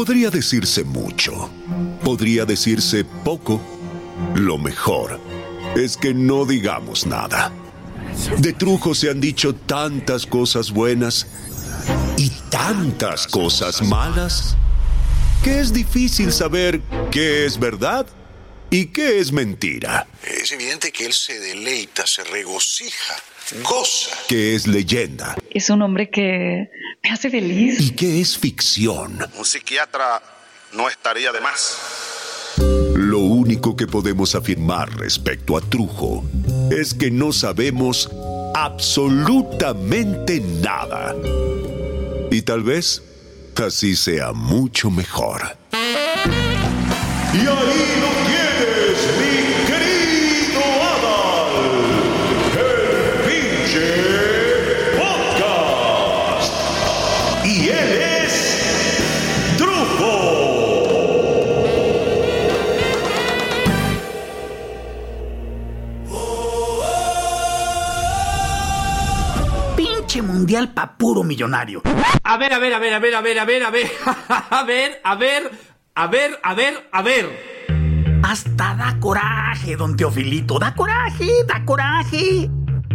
Podría decirse mucho, podría decirse poco. Lo mejor es que no digamos nada. De Trujo se han dicho tantas cosas buenas y tantas cosas malas que es difícil saber qué es verdad y qué es mentira. Es evidente que él se deleita, se regocija, goza. ¿Qué es leyenda? Es un hombre que me hace feliz. ¿Y qué es ficción? Un psiquiatra no estaría de más. Lo único que podemos afirmar respecto a Trujo es que no sabemos absolutamente nada. Y tal vez así sea mucho mejor. Y ahí lo tienes, mi querido Adal, el pinche podcast. Y él es Trujo. Pinche mundial pa' puro millonario. A ver. Hasta da coraje, don Teofilito. Da coraje.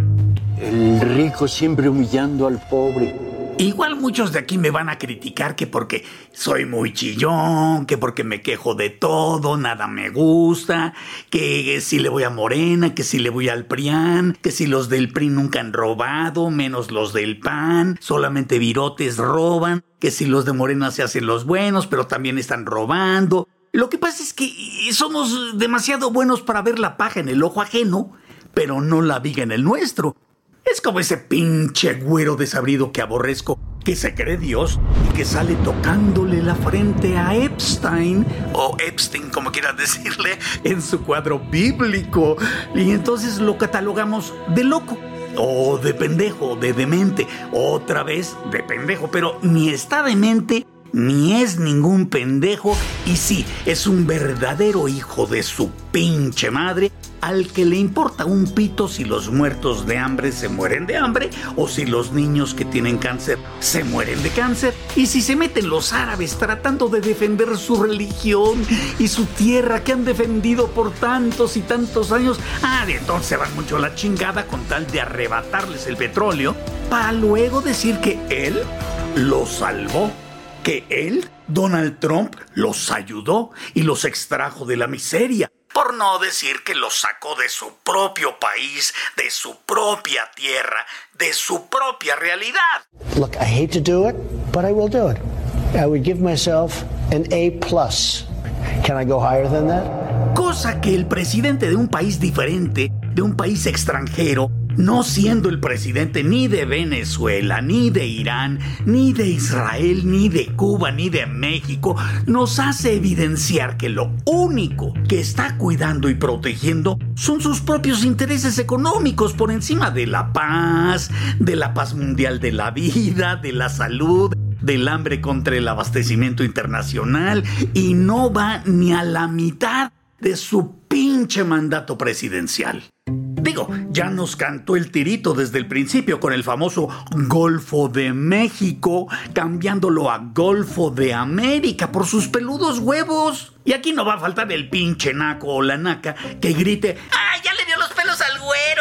El rico siempre humillando al pobre. Igual muchos de aquí me van a criticar que porque soy muy chillón, que porque me quejo de todo, nada me gusta, que si le voy a Morena, que si le voy al PRIAN, que si los del PRI nunca han robado, menos los del PAN, solamente virotes roban, que si los de Morena se hacen los buenos, pero también están robando. Lo que pasa es que somos demasiado buenos para ver la paja en el ojo ajeno, pero no la viga en el nuestro. Es como ese pinche güero desabrido que aborrezco, que se cree Dios y que sale tocándole la frente a Epstein, o Epstein, como quieras decirle, en su cuadro bíblico. Y entonces lo catalogamos de loco, o de pendejo, de demente, otra vez de pendejo, pero ni está demente, ni es ningún pendejo, y sí, es un verdadero hijo de su pinche madre, al que le importa un pito si los muertos de hambre se mueren de hambre, o si los niños que tienen cáncer se mueren de cáncer, y si se meten los árabes tratando de defender su religión y su tierra que han defendido por tantos y tantos años, de entonces se van mucho a la chingada con tal de arrebatarles el petróleo, para luego decir que él los salvó. Que él, Donald Trump, los ayudó y los extrajo de la miseria. Por no decir que los sacó de su propio país, de su propia tierra, de su propia realidad. Look, I hate to do it, but I will do it. I would give myself an A+. Can I go higher than that? Cosa que el presidente de un país diferente, de un país extranjero, no siendo el presidente ni de Venezuela, ni de Irán, ni de Israel, ni de Cuba, ni de México, nos hace evidenciar que lo único que está cuidando y protegiendo son sus propios intereses económicos por encima de la paz mundial de la vida, de la salud, del hambre contra el abastecimiento internacional, y no va ni a la mitad de su pinche mandato presidencial. Digo, ya nos cantó el tirito desde el principio con el famoso Golfo de México, cambiándolo a Golfo de América por sus peludos huevos. Y aquí no va a faltar el pinche naco o la naca que grite: ¡ay, ya le dio los pelos al güero!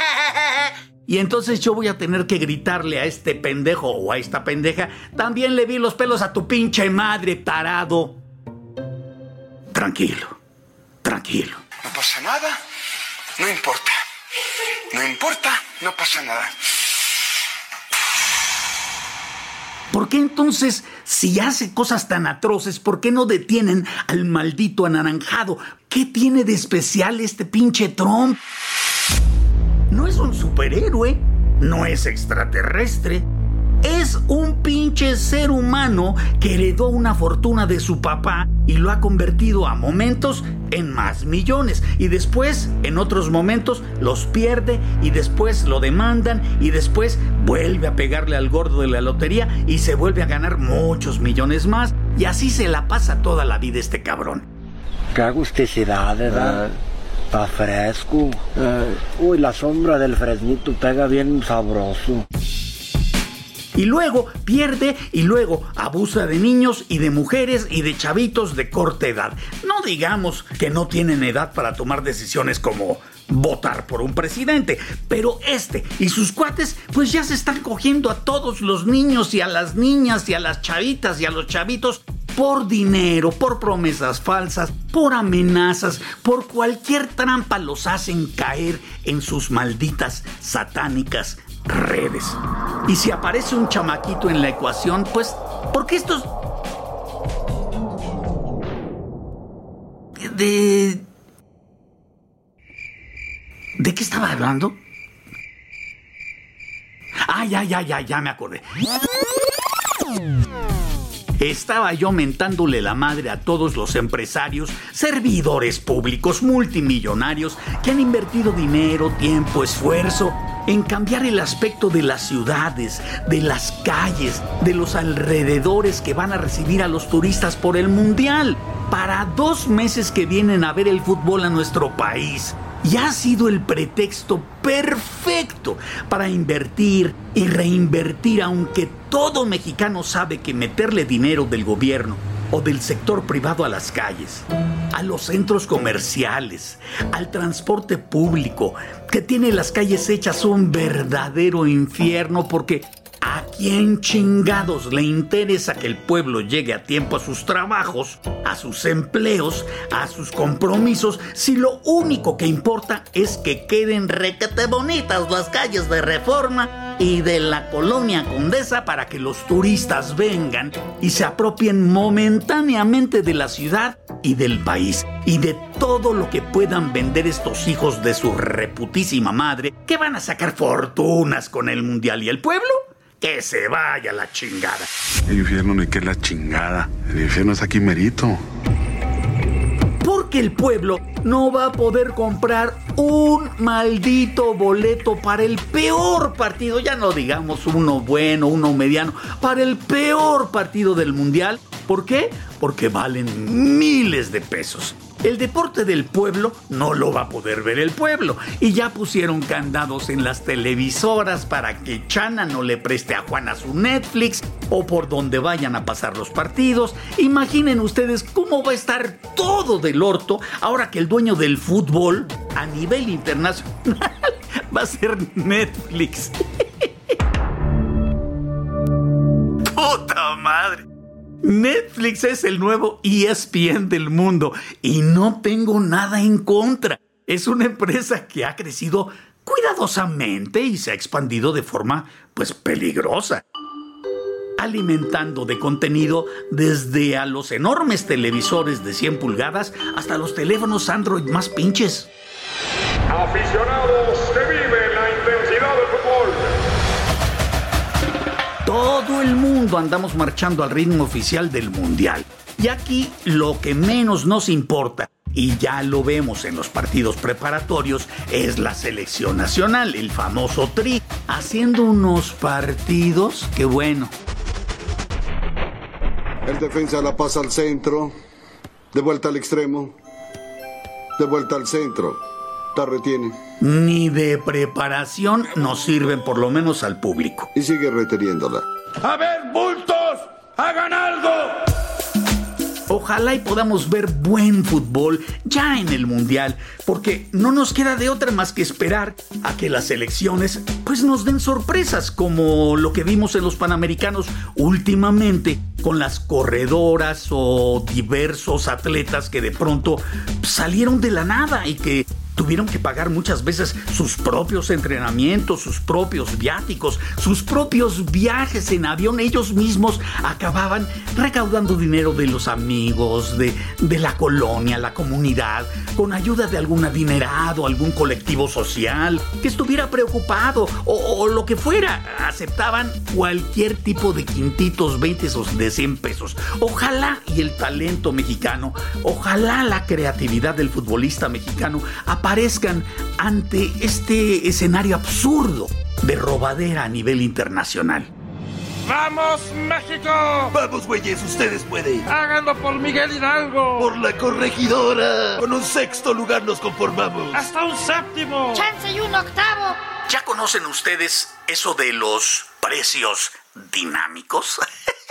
Y entonces yo voy a tener que gritarle a este pendejo o a esta pendeja: también le vi los pelos a tu pinche madre, tarado. Tranquilo. No pasa nada, no importa. No importa, no pasa nada. ¿Por qué entonces, si hace cosas tan atroces, por qué no detienen al maldito anaranjado? ¿Qué tiene de especial este pinche Trump? No es un superhéroe, no es extraterrestre. Es un pinche ser humano que heredó una fortuna de su papá y lo ha convertido a momentos en más millones, y después en otros momentos los pierde, y después lo demandan, y después vuelve a pegarle al gordo de la lotería y se vuelve a ganar muchos millones más, y así se la pasa toda la vida este cabrón. Qué agusticidad, ¿verdad? Está fresco. Uy, la sombra del fresnito pega bien sabroso. Y luego pierde y luego abusa de niños y de mujeres y de chavitos de corta edad. No digamos que no tienen edad para tomar decisiones como votar por un presidente, pero y sus cuates pues ya se están cogiendo a todos los niños y a las niñas y a las chavitas y a los chavitos por dinero, por promesas falsas, por amenazas, por cualquier trampa los hacen caer en sus malditas satánicas redes. Y si aparece un chamaquito en la ecuación, pues porque estos ¿De qué estaba hablando? Ya me acordé. Estaba yo mentándole la madre a todos los empresarios, servidores públicos, multimillonarios que han invertido dinero, tiempo, esfuerzo en cambiar el aspecto de las ciudades, de las calles, de los alrededores que van a recibir a los turistas por el Mundial, para 2 meses que vienen a ver el fútbol a nuestro país. Y ha sido el pretexto perfecto para invertir y reinvertir, aunque todo mexicano sabe que meterle dinero del gobierno o del sector privado a las calles, a los centros comerciales, al transporte público, que tiene las calles hechas un verdadero infierno, porque ¿a quién chingados le interesa que el pueblo llegue a tiempo a sus trabajos, a sus empleos, a sus compromisos, si lo único que importa es que queden requete bonitas las calles de Reforma y de la Colonia Condesa para que los turistas vengan y se apropien momentáneamente de la ciudad y del país y de todo lo que puedan vender estos hijos de su reputísima madre, que van a sacar fortunas con el Mundial? ¿Y el pueblo? Que se vaya la chingada. El infierno ni que es la chingada. El infierno es aquí merito. Porque el pueblo no va a poder comprar un maldito boleto para el peor partido, ya no digamos uno bueno, uno mediano, para el peor partido del Mundial. ¿Por qué? Porque valen miles de pesos. El deporte del pueblo no lo va a poder ver el pueblo. Y ya pusieron candados en las televisoras para que Chana no le preste a Juana su Netflix o por donde vayan a pasar los partidos. Imaginen ustedes cómo va a estar todo del orto ahora que el dueño del fútbol a nivel internacional va a ser Netflix. ¡Puta madre! Netflix es el nuevo ESPN del mundo y no tengo nada en contra. Es una empresa que ha crecido cuidadosamente y se ha expandido de forma, pues, peligrosa, alimentando de contenido desde a los enormes televisores de 100 pulgadas hasta los teléfonos Android más pinches. Aficionados que viven la intensidad del fútbol. Todo el mundo andamos marchando al ritmo oficial del Mundial. Y aquí lo que menos nos importa, y ya lo vemos en los partidos preparatorios, es la selección nacional, el famoso Tri, haciendo unos partidos que bueno. El defensa la pasa al centro, de vuelta al extremo, de vuelta al centro, la retiene. Ni de preparación nos sirven, por lo menos al público. Y sigue reteniéndola. ¡A ver, bultos! ¡Hagan algo! Ojalá y podamos ver buen fútbol ya en el Mundial, porque no nos queda de otra más que esperar a que las selecciones pues nos den sorpresas, como lo que vimos en los Panamericanos últimamente, con las corredoras o diversos atletas que de pronto salieron de la nada y que tuvieron que pagar muchas veces sus propios entrenamientos, sus propios viáticos, sus propios viajes en avión. Ellos mismos acababan recaudando dinero de los amigos, de la colonia, la comunidad, con ayuda de algún adinerado, algún colectivo social que estuviera preocupado o lo que fuera. Aceptaban cualquier tipo de quintitos, 20 o de 100 pesos. Ojalá y el talento mexicano, ojalá la creatividad del futbolista mexicano aparezcan ante este escenario absurdo de robadera a nivel internacional. ¡Vamos, México! ¡Vamos, güeyes! ¡Ustedes pueden! ¡Háganlo por Miguel Hidalgo! ¡Por la corregidora! ¡Con un 6º lugar nos conformamos! ¡Hasta un 7º! ¡Chance y un 8º! ¿Ya conocen ustedes eso de los precios dinámicos?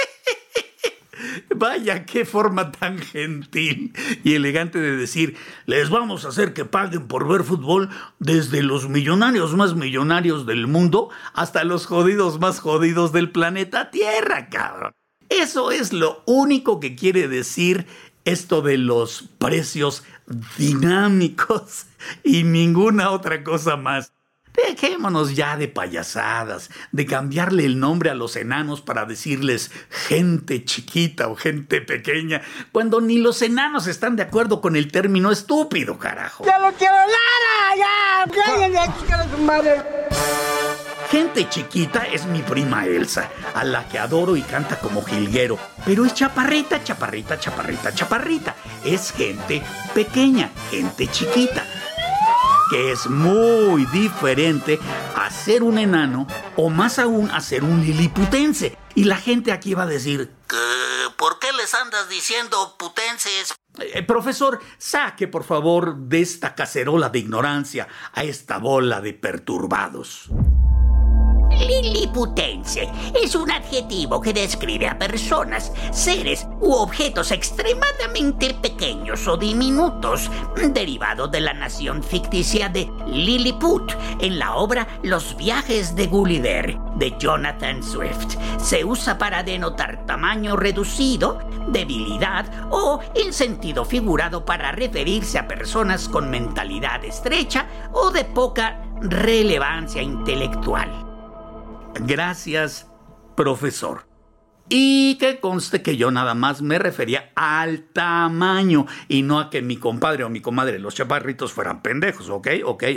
Vaya, qué forma tan gentil y elegante de decir, les vamos a hacer que paguen por ver fútbol desde los millonarios más millonarios del mundo hasta los jodidos más jodidos del planeta Tierra, cabrón. Eso es lo único que quiere decir esto de los precios dinámicos y ninguna otra cosa más. Dejémonos ya de payasadas, de cambiarle el nombre a los enanos para decirles gente chiquita o gente pequeña, cuando ni los enanos están de acuerdo con el término estúpido, carajo. ¡Ya lo quiero, Lara! ¡Ya! ¡Cállense, chica de su madre! Gente chiquita es mi prima Elsa, a la que adoro y canta como jilguero, pero es chaparrita, chaparrita, chaparrita, chaparrita. Es gente pequeña, gente chiquita, que es muy diferente a ser un enano o más aún a ser un liliputense. Y la gente aquí va a decir, ¿por qué les andas diciendo putenses? Profesor, saque por favor de esta cacerola de ignorancia a esta bola de perturbados. Liliputense es un adjetivo que describe a personas, seres u objetos extremadamente pequeños o diminutos, derivado de la nación ficticia de Lilliput en la obra Los viajes de Gulliver de Jonathan Swift. Se usa para denotar tamaño reducido, debilidad o, en sentido figurado, para referirse a personas con mentalidad estrecha o de poca relevancia intelectual. Gracias, profesor. Y que conste que yo nada más me refería al tamaño y no a que mi compadre o mi comadre, los chaparritos, fueran pendejos, ¿ok?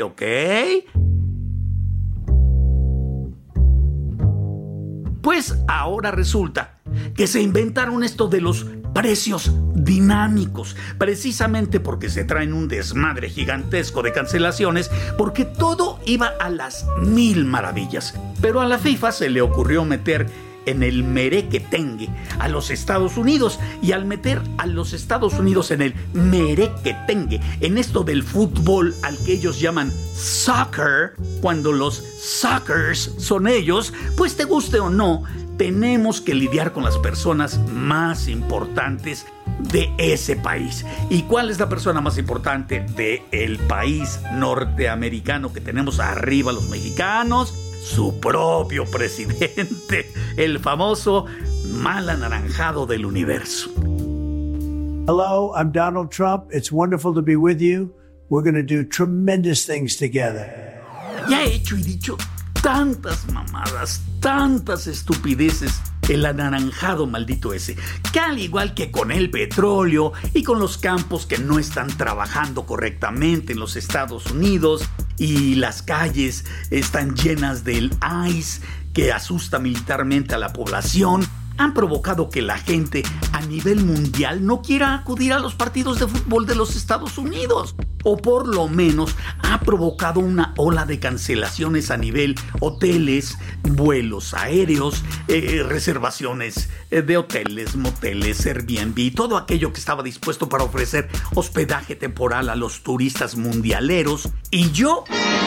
Pues ahora resulta que se inventaron esto de los precios dinámicos, precisamente porque se traen un desmadre gigantesco de cancelaciones, porque todo iba a las 1000 maravillas. Pero a la FIFA se le ocurrió meter en el merequetengue a los Estados Unidos, y al meter a los Estados Unidos en el merequetengue, en esto del fútbol al que ellos llaman soccer, cuando los suckers son ellos, pues te guste o no, tenemos que lidiar con las personas más importantes de ese país. ¿Y cuál es la persona más importante del país norteamericano que tenemos arriba los mexicanos? Su propio presidente, el famoso mal anaranjado del universo. Hello, I'm Donald Trump. It's wonderful to be with you. We're going to do tremendous things together. Ya he hecho y dicho tantas mamadas, tantas estupideces, el anaranjado maldito ese, que al igual que con el petróleo y con los campos que no están trabajando correctamente en los Estados Unidos, y las calles están llenas del ICE que asusta militarmente a la población, han provocado que la gente a nivel mundial no quiera acudir a los partidos de fútbol de los Estados Unidos. O por lo menos ha provocado una ola de cancelaciones a nivel hoteles, vuelos aéreos, reservaciones de hoteles, moteles, Airbnb, todo aquello que estaba dispuesto para ofrecer hospedaje temporal a los turistas mundialeros. Y yo...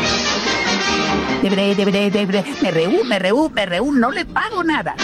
Me reú, no le pago nada.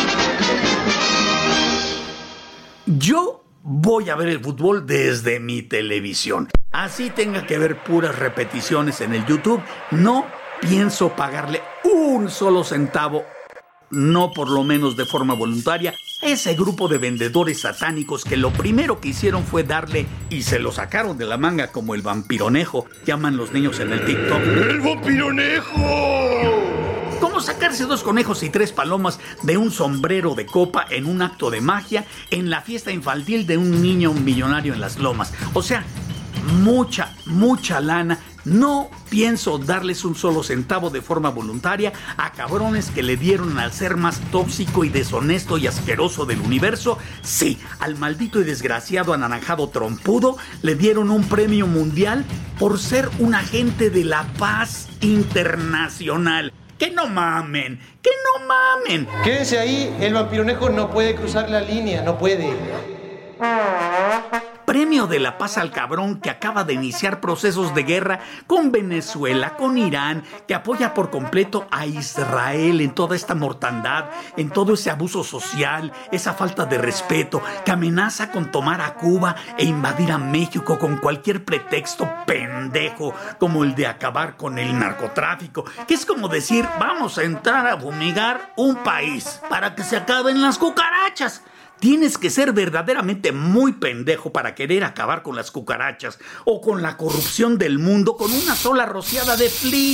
Yo voy a ver el fútbol desde mi televisión. Así tenga que ver puras repeticiones en el YouTube, no pienso pagarle un solo centavo, no por lo menos de forma voluntaria, a ese grupo de vendedores satánicos que lo primero que hicieron fue darle, y se lo sacaron de la manga como el vampironejo, llaman los niños en el TikTok. ¡El vampironejo! ¿Cómo sacarse 2 conejos y 3 palomas de un sombrero de copa en un acto de magia en la fiesta infantil de un niño millonario en las lomas? O sea, mucha lana. No pienso darles un solo centavo de forma voluntaria a cabrones que le dieron al ser más tóxico y deshonesto y asqueroso del universo. Sí, al maldito y desgraciado anaranjado trompudo le dieron un premio mundial por ser un agente de la paz internacional. ¡Que no mamen! Quédense ahí, el vampironejo no puede cruzar la línea, no puede. Premio de la Paz al cabrón que acaba de iniciar procesos de guerra con Venezuela, con Irán, que apoya por completo a Israel en toda esta mortandad, en todo ese abuso social, esa falta de respeto, que amenaza con tomar a Cuba e invadir a México con cualquier pretexto pendejo, como el de acabar con el narcotráfico, que es como decir, vamos a entrar a fumigar un país para que se acaben las cucarachas. Tienes que ser verdaderamente muy pendejo para querer acabar con las cucarachas o con la corrupción del mundo con una sola rociada de Fleet.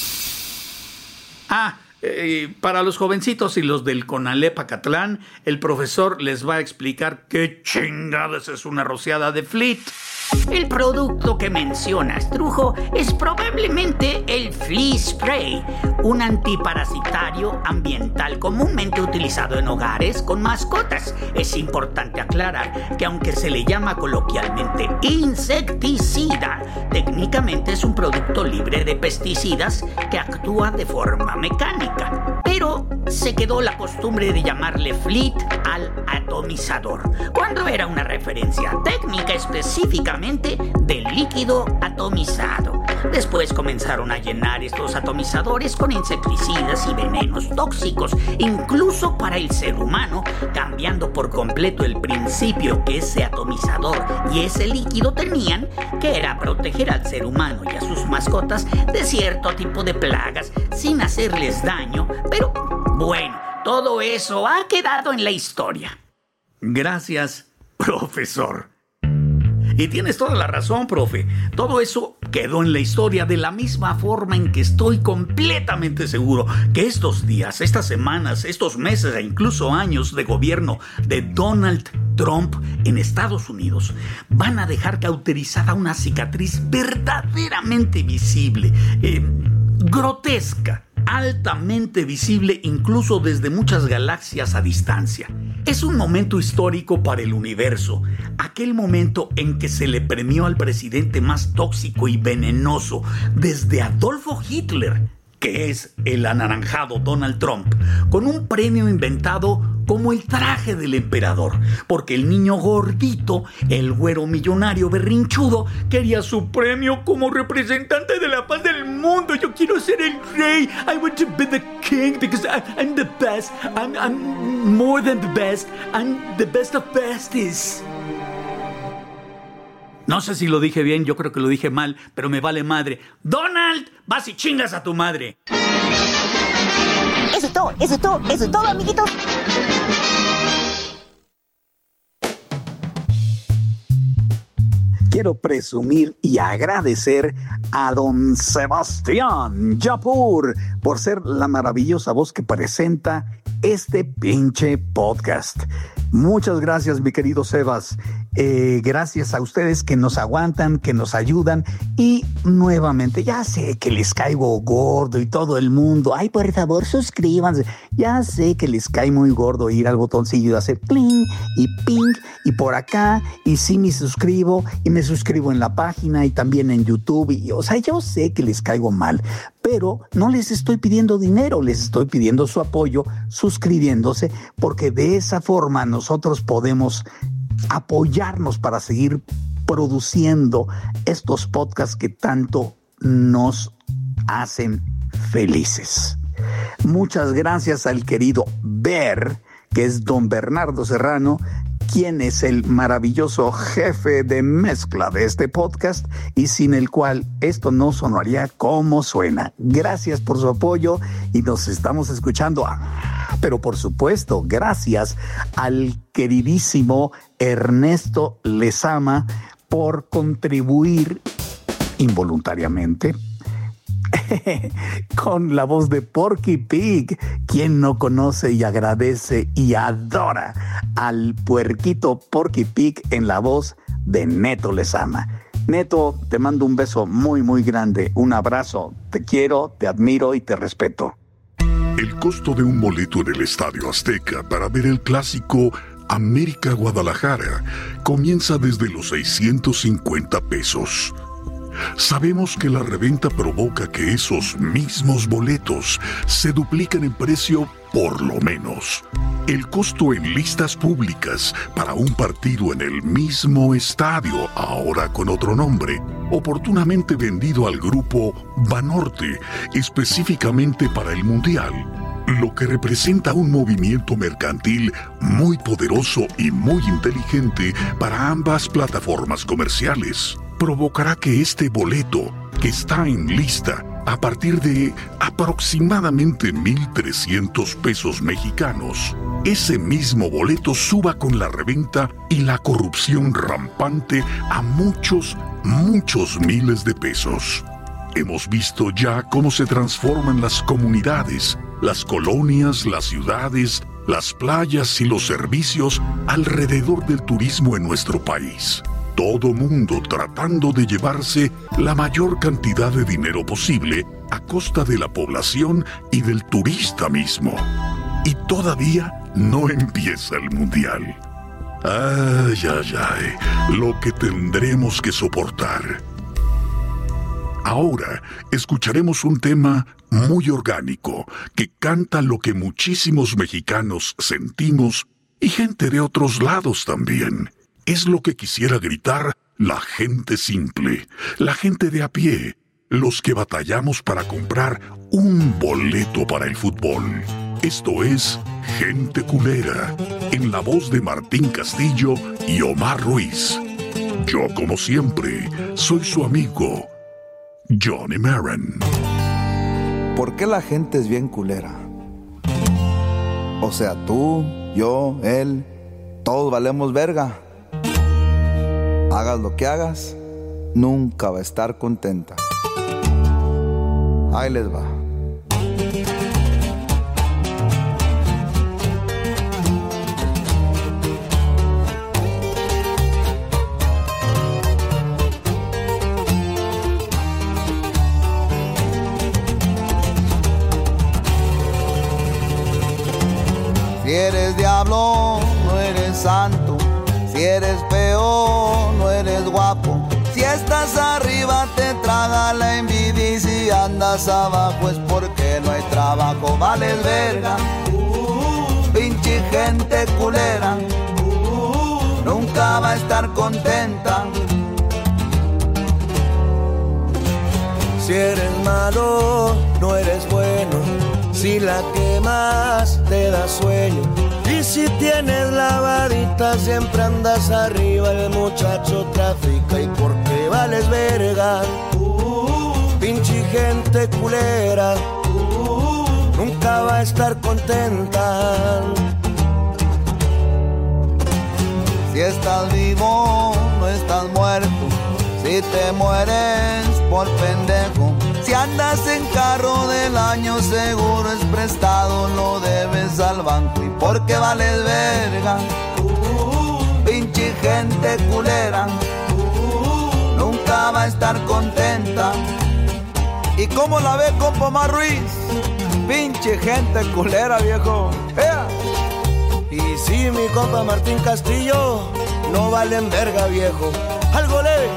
Para los jovencitos y los del Conalep Acatlán, el profesor les va a explicar qué chingadas es una rociada de Fleet. El producto que mencionas, Trujo, es probablemente el Flea Spray, un antiparasitario ambiental comúnmente utilizado en hogares con mascotas. Es importante aclarar que aunque se le llama coloquialmente insecticida, técnicamente es un producto libre de pesticidas que actúa de forma mecánica. Pero se quedó la costumbre de llamarle Fleet al atomizador, cuando era una referencia técnica específicamente del líquido atomizado. Después comenzaron a llenar estos atomizadores con insecticidas y venenos tóxicos, incluso para el ser humano, cambiando por completo el principio que ese atomizador y ese líquido tenían, que era proteger al ser humano y a sus mascotas de cierto tipo de plagas sin hacerles daño. Pero bueno, todo eso ha quedado en la historia. Gracias, profesor. Y tienes toda la razón, profe. Todo eso quedó en la historia de la misma forma en que estoy completamente seguro que estos días, estas semanas, estos meses e incluso años de gobierno de Donald Trump en Estados Unidos van a dejar cauterizada una cicatriz verdaderamente visible, grotesca, altamente visible incluso desde muchas galaxias a distancia. Es un momento histórico para el universo, aquel momento en que se le premió al presidente más tóxico y venenoso desde Adolfo Hitler, que es el anaranjado Donald Trump, con un premio inventado como el traje del emperador, porque el niño gordito, el güero millonario berrinchudo, quería su premio como representante de la paz del mundo. Yo quiero ser el rey. I want to be the king because I'm the best. I'm more than the best. I'm the best of besties. No sé si lo dije bien, yo creo que lo dije mal, pero me vale madre. Donald, vas y chingas a tu madre. Eso es todo, amiguitos. Quiero presumir y agradecer a don Sebastián Yapur por ser la maravillosa voz que presenta este pinche podcast. Muchas gracias, mi querido Sebas. Gracias a ustedes que nos aguantan, que nos ayudan. Y nuevamente, ya sé que les caigo gordo y todo el mundo. Ay, por favor, suscríbanse. Ya sé que les cae muy gordo ir al botoncillo de hacer cling y ping y por acá. Y sí me suscribo y me suscribo en la página y también en YouTube. Y, o sea, yo sé que les caigo mal, pero no les estoy pidiendo dinero, les estoy pidiendo su apoyo suscribiéndose, porque de esa forma nosotros podemos apoyarnos para seguir produciendo estos podcasts que tanto nos hacen felices. Muchas gracias al querido Ber, que es don Bernardo Serrano, quien es el maravilloso jefe de mezcla de este podcast y sin el cual esto no sonaría como suena. Gracias por su apoyo y nos estamos escuchando. Pero por supuesto, gracias al queridísimo Ernesto Lezama por contribuir involuntariamente con la voz de Porky Pig. Quien no conoce y agradece y adora al puerquito Porky Pig en la voz de Neto Lezama. Neto, te mando un beso muy muy grande, un abrazo, te quiero, te admiro y te respeto. El costo de un boleto en el Estadio Azteca para ver el clásico América Guadalajara comienza desde los 650 pesos. Sabemos que la reventa provoca que esos mismos boletos se dupliquen en precio por lo menos. El costo en listas públicas para un partido en el mismo estadio, ahora con otro nombre, oportunamente vendido al grupo Banorte, específicamente para el Mundial, lo que representa un movimiento mercantil muy poderoso y muy inteligente para ambas plataformas comerciales, provocará que este boleto, que está en lista a partir de aproximadamente 1,300 pesos mexicanos, ese mismo boleto suba con la reventa y la corrupción rampante a muchos miles de pesos. Hemos visto ya cómo se transforman las comunidades, las colonias, las ciudades, las playas y los servicios alrededor del turismo en nuestro país. Todo mundo tratando de llevarse la mayor cantidad de dinero posible a costa de la población y del turista mismo. Y todavía no empieza el Mundial. Lo que tendremos que soportar. Ahora escucharemos un tema muy orgánico que canta lo que muchísimos mexicanos sentimos y gente de otros lados también. Es lo que quisiera gritar la gente simple, la gente de a pie, los que batallamos para comprar un boleto para el fútbol. Esto es Gente Culera, en la voz de Martín Castillo y Omar Ruiz. Yo, como siempre, soy su amigo, Johnny Maron. ¿Por qué la gente es bien culera? O sea, tú, yo, él, todos valemos verga. Hagas lo que hagas, nunca va a estar contenta. Ahí les va. Si eres diablo, no eres santo. Si eres feo, no eres guapo. Si estás arriba, te traga la envidia. Y si andas abajo, es porque no hay trabajo. Vales verga, pinche gente culera. Nunca va a estar contenta. Si eres malo, no eres bueno. Si la quemas, te da sueño. Y si tienes la varita, siempre andas arriba. El muchacho trafica y porque vales verga. Pinche gente culera, nunca va a estar contenta. Si estás vivo, no estás muerto. Si te mueres por pendejo. Si andas en carro del año, seguro es prestado, lo debes al banco. Y porque vales verga, pinche gente culera, nunca va a estar contenta. ¿Y cómo la ve, compa Omar Ruiz? Pinche gente culera, viejo. Y sí, mi compa Martín Castillo, no valen verga, viejo. Algo leve.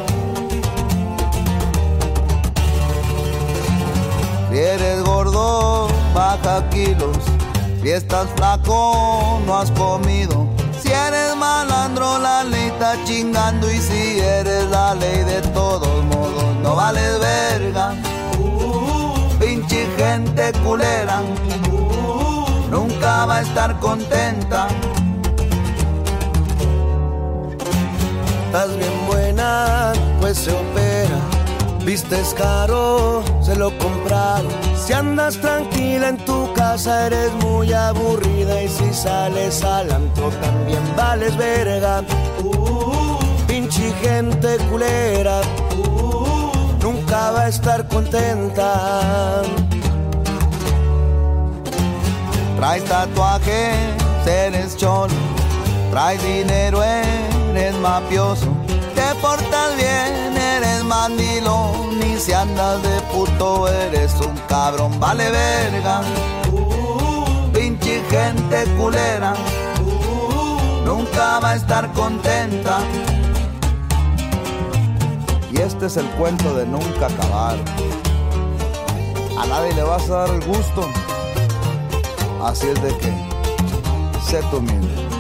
Si eres gordo, baja kilos. Si estás flaco, no has comido. Si eres malandro, la ley está chingando. Y si eres la ley, de todos modos no vales verga. Pinche gente culera, nunca va a estar contenta. Estás bien buena, pues se opera. Vistes caro, se lo compraron. Si andas tranquila en tu casa, eres muy aburrida. Y si sales al antro, también vales verga. Pinche gente culera, nunca va a estar contenta. Traes tatuajes, eres cholo. Traes dinero, eres mafioso. Te portas bien, eres mandilón. Y si andas de puto, eres un cabrón. Vale verga, pinche gente culera, nunca va a estar contenta. Y este es el cuento de nunca acabar. A nadie le vas a dar el gusto. Así es de que sé tú mismo.